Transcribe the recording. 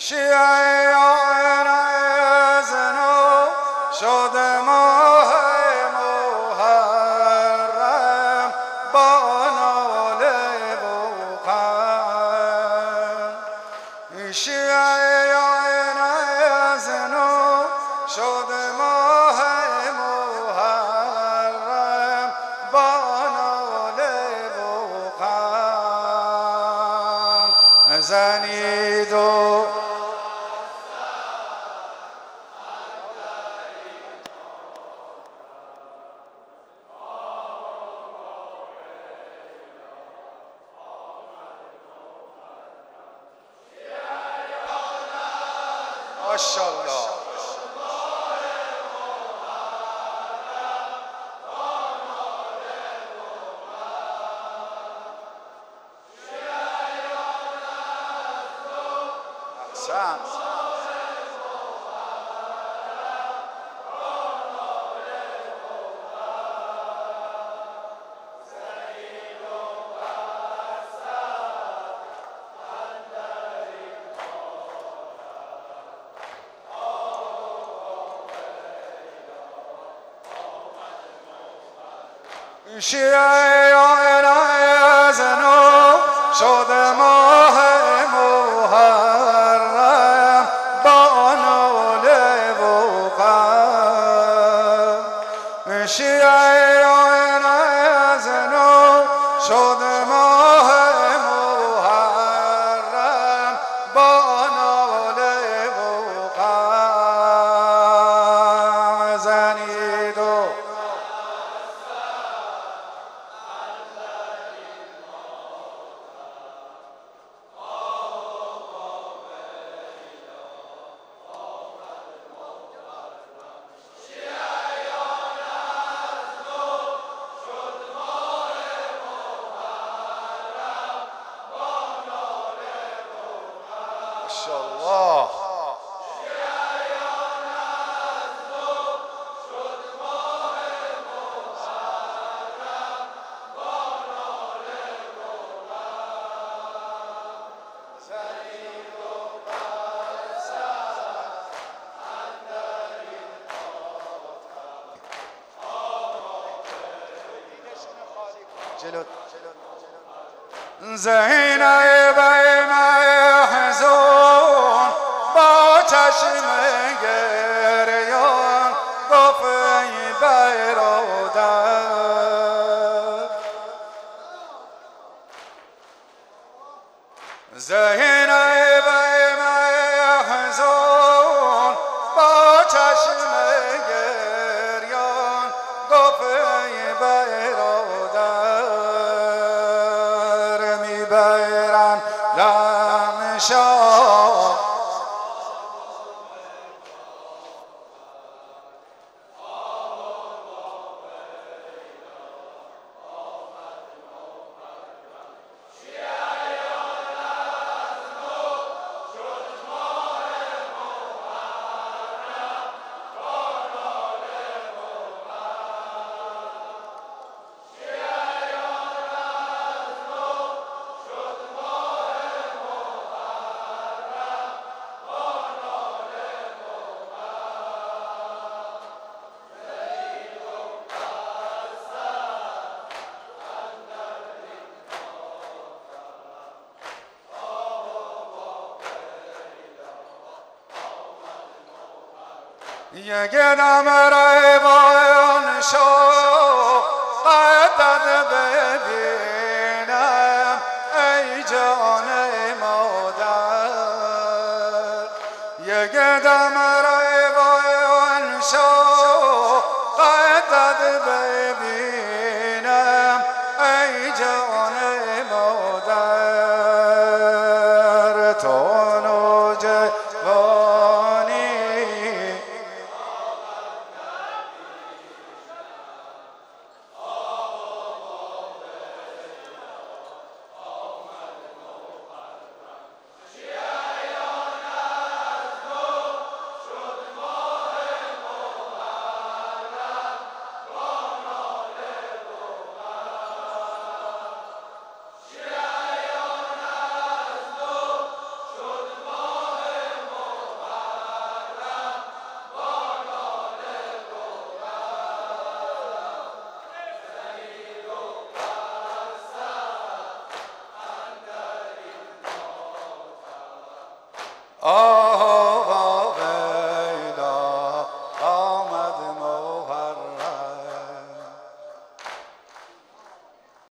شیعیان از نو شد ماه محرم با ناله و غم. شیعیان از نو شد ماه محرم با ناله و غم. زنید و ماشاءالله احسن. شیعیان از نو شد ماه محرم با ناله و غم. شیعیان از نو شد ماه محرم با ناله و غم. زنید و ماشاءالله زینب محزون با چشم گریان گفت ای برادر. زینب محزون با چشم گریان گفت ای برادر. میبرن لمشان یک دم روان شو قدر ببینم ای جان مادر. یک دم روان شو قدر ببینم ای جان مادر. تو نوجوانی آه